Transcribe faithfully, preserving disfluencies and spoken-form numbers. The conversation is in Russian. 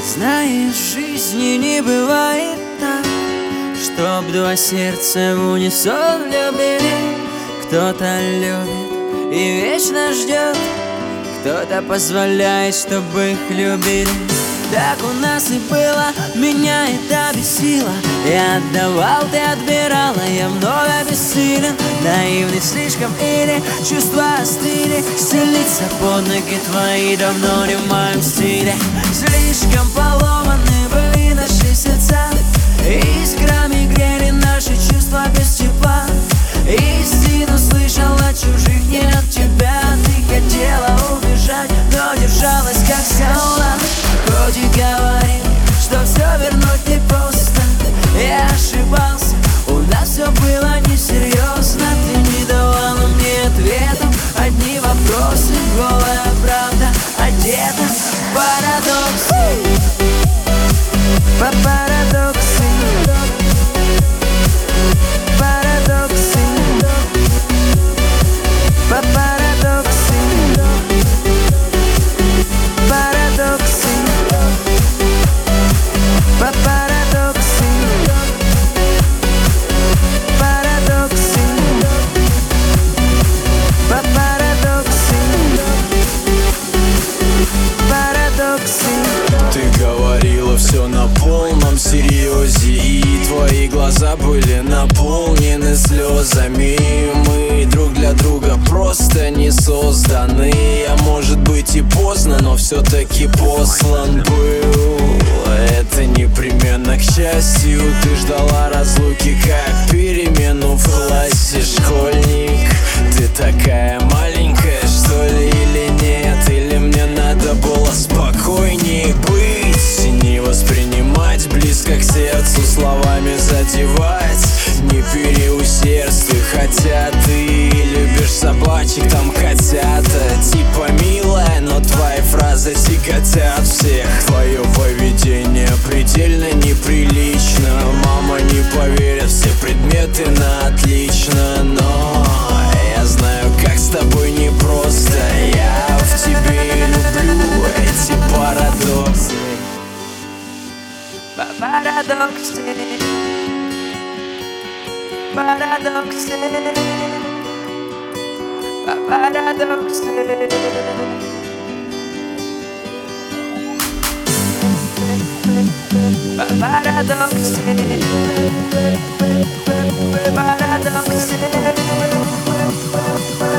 Знаешь, в жизни не бывает так, чтоб два сердца в унисон любили. Кто-то любит и вечно ждет, кто-то позволяет, чтобы их любили. Так у нас и было, меня это бесило. Я отдавал, ты отбирала, я много бессилен. Наивный слишком или чувства остыли. Стелиться под ноги твои давно не в моем стиле. Слишком поломаны были наши сердца, искрами грели наши чувства без тепла. Истину слышал от чужих, не от тебя. Ты хотела убежать, но держалась как скала. Хоть и говорил, что все вернуть не просто, я ошибался, у нас все было несерьезно. Ты не давала мне ответов, одни вопросы, голая правда одета в парадоксы. По парадоксы, парадоксы, по парадоксы, парадоксы, по парадоксы, парадоксы, по парадоксы, парадоксы. Ты говорила все на полном серьезе, и твои глаза были наполнены слезами. Мы друг для друга просто не созданы. А может быть и поздно, но все-таки послан был. Это непременно к счастью. Ты ждала разлуки как перемену в классе. Школьник, ты такая маленькая, что ли, или нет? Или мне надо было спокойнее быть, не воспринимать близко к сердцу, словами задевать, не переусердствуй. Хотя ты любишь собачек, там котята. Типа милая, но твои фразы тяготят всех. Твое поведение предельно неприлично. Мама не поверит, все предметы на отлично. Но я знаю, как с тобой непросто. Я в тебе люблю эти парадоксы. Парадоксы, парадоксы, парадоксы, парадоксы, парадоксы.